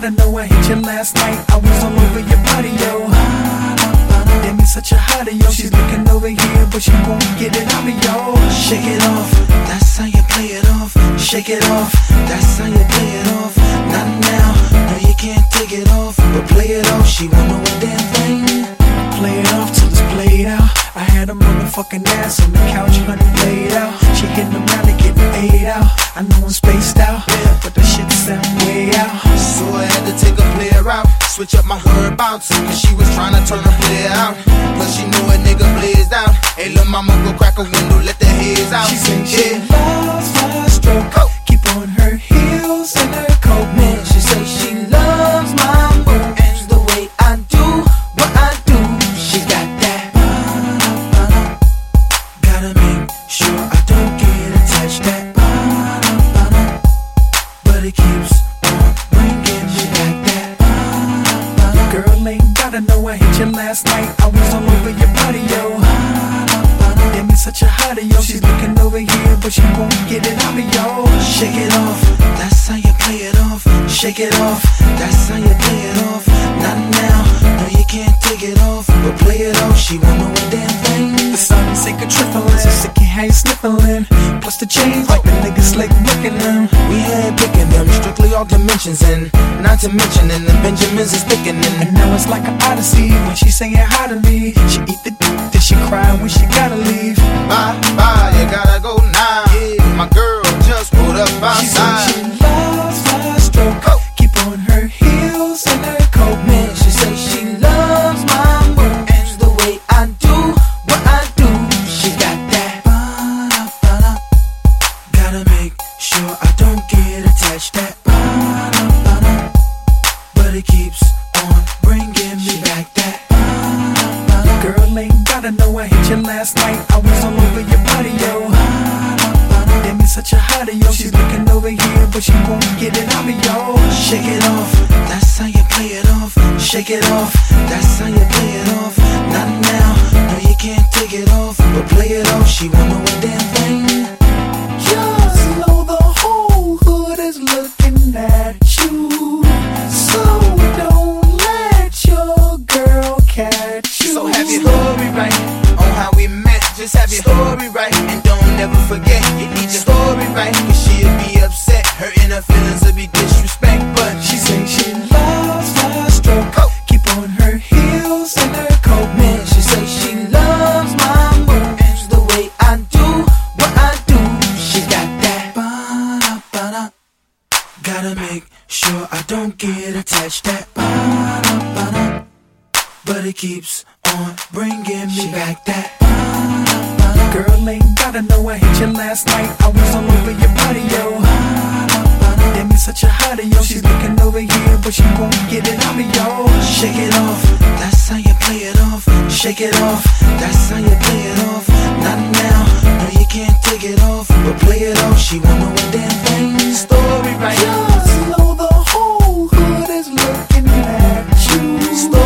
gotta know I hit you last night. I was all over your body, yo. Damn, you're such a hottie, yo. She's looking over here, but she won't get it out of yo. Shake it off, that's how you play it off. Shake it off, that's how you play it off. Not now, no you can't take it off, but play it off, she won't know a damn thing. Play it off till it's played out. I had a motherfucking ass on the couch, honey, laid out. She getting around and getting paid out. I know I'm spaced out, but the shit sound way out. So I had to take a player out, switch up my whereabouts, cause she was trying to turn the player out. Plus she knew a nigga blazed out. Hey lil' mama, go crack a window, let the haze out. She say she loves my stroke, keep on her heels and her coat. Man, she say she loves my moves, the way I do what I do. She got that gotta make sure I don't get attached. That but it keeps on bringing me back. That girl ain't gotta know I hit you last night. I was all over your body, yo. Damn, you're such a hottie, yo. She's looking over here, but she won't get it out of yo. Shake it off, that's how you play it off. Shake it off, that's how you play it off. Not now, no you can't take it off, but play it off, she won't know a damn thing. The sun sick of trifling, so sick you how you sniffling. Plus the chains like the niggas slick looking them. We had picking them, strictly all dimensions, and not to mention, and the Benjamins is thickening. And now it's like an odyssey when she saying hi to me. She eat the dick, then she cry when she gotta leave. Bye, bye, you gotta go now. Yeah, my girl just pulled up outside. She said she loves my stroke, keep on her heels and her coat. Man, she say she loves my moves, the way I do what I do. She got that gotta make sure I don't get attached. That but it keeps on bringing me back. That girl ain't gotta know I hit you last night. I was all over your body, yo. Damn, you're such a hottie, yo. She's looking over here, but she won't get it out of yo. Shake it off, that's how you play it off. Shake it off, that's how you play it off. Not now, no you can't take it off, but play it off, she won't know a damn thing. Just know the whole hood is looking at you, so don't let your girl catch you. So have your story right on how we met. Just have your story right, and don't never forget you need your story right, cause she'll be upset, hurting her feelings will be disrespect. But she say she loves my stroke, keep on her heels and her coat. Man, she say she loves my moves, the way I do what I do. She got that gotta make sure I don't get attached. That but it keeps on bringing me back. That girl ain't gotta know I hit you last night. I was all over your body, yo. Damn, you're such a hottie, yo. She's looking over here, but she won't get it out of yo. Shake it off, that's how you play it off. Shake it off, that's how you play it off. Not now, no you can't take it off, but play it off, she won't know a damn thing. Story right, just know the whole hood is looking at you. Story